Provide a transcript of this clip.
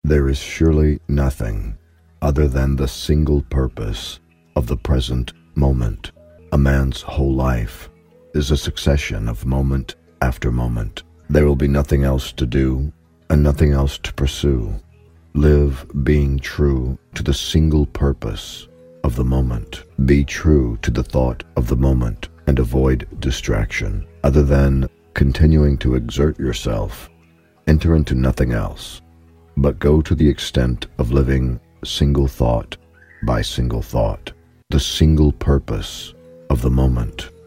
There is surely nothing other than the single purpose of the present moment. A man's whole life is a succession of moment after moment. There will be nothing else to do and nothing else to pursue. Live being true to the single purpose of the moment. Be true to the thought of the moment and avoid distraction. Other than continuing to exert yourself, enter into nothing else, but go to the extent of living single thought by single thought, the single purpose of the moment.